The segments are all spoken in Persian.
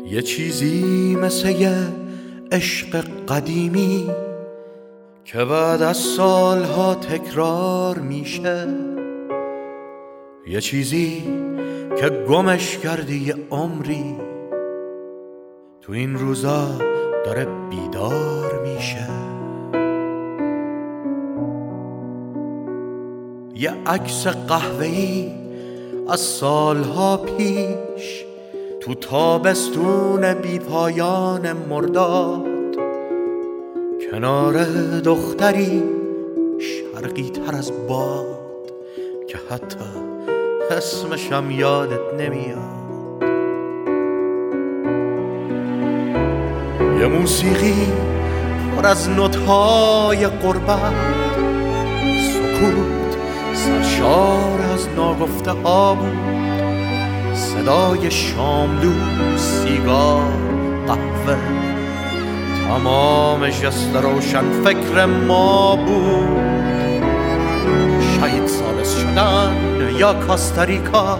یه چیزی مثل یه عشق قدیمی که بعد از سالها تکرار میشه، یه چیزی که گمش کردی یه عمری، تو این روزا داره بیدار میشه. یه عکس قهوه‌ای از سالها پیش تو تابستون بی پایان مرداد، کنار دختری شرقی تر از باد که حتی اسمشم یادت نمیاد. یه موسیقی پر از نوت‌های غربت، سکوت سرشار از ناگفته ها بود، صدای شاملو، سیگار، قهوه، تمام جست روشن فکر ما بود. شاید سالس شدن یا کاستاریکا،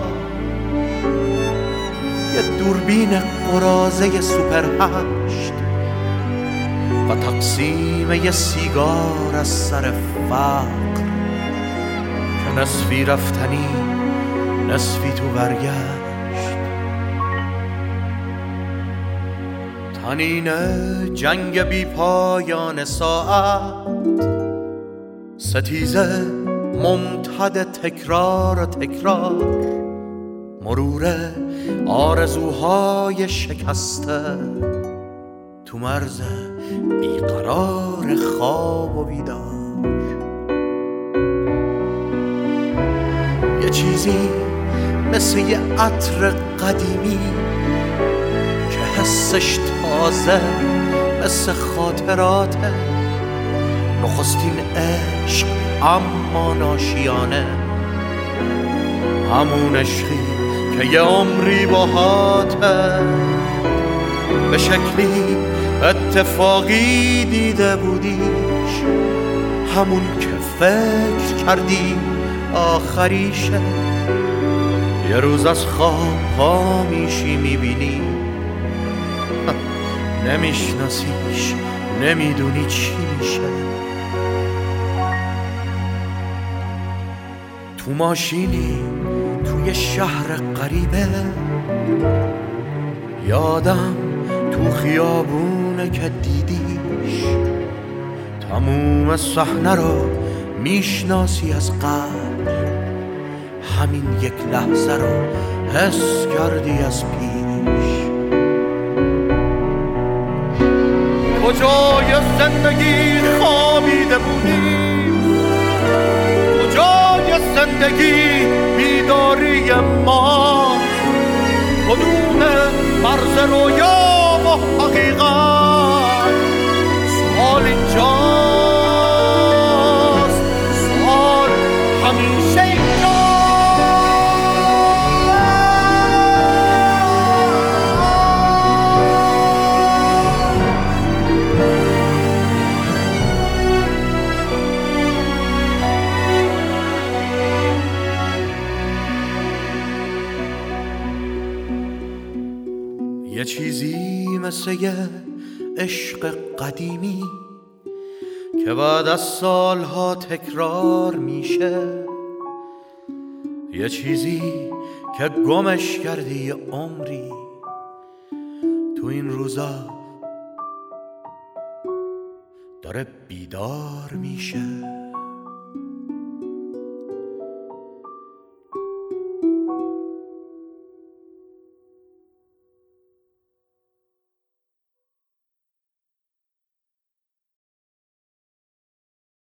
یه دوربین قراضه سوپر 8 و تقسیم یه سیگار از سر فقر که نصفی رفتنی نصفی تو برگشت. تنین جنگ بی پایان ساعت، ستیزه ممتد تکرار و تکرار، مرور آرزوهای شکسته تو مرز بیقرار خواب و بیدار. یه چیزی مثل یه عطر قدیمی که حسش تازه مثل خاطراته، نخستین عشق اما ناشیانه، همون عشقی که یه عمری باهاته، به شکلی اتفاقی دیده بودیش، همون که فکر کردی آخریشه. یه روز از خواب پا میشی میبینی نمیشناسیش، نمیدونی چی میشه. تو ماشینی توی شهر غریبه، یادم تو خیابونه که دیدیش، تموم صحنه رو میشناسی از قبل، همین یک لحظه رو حس کردی از پیش. کجای زندگی خوابیده بودی، کجای زندگی بیداری ما، کدوم مرز رویا و حقیقت، سوال اینجاست، سوال همیشه اینجاست. یه چیزی مثل یه عشق قدیمی که بعد از سالها تکرار میشه، یه چیزی که گمش کردی یه عمری، تو این روزا داره بیدار میشه.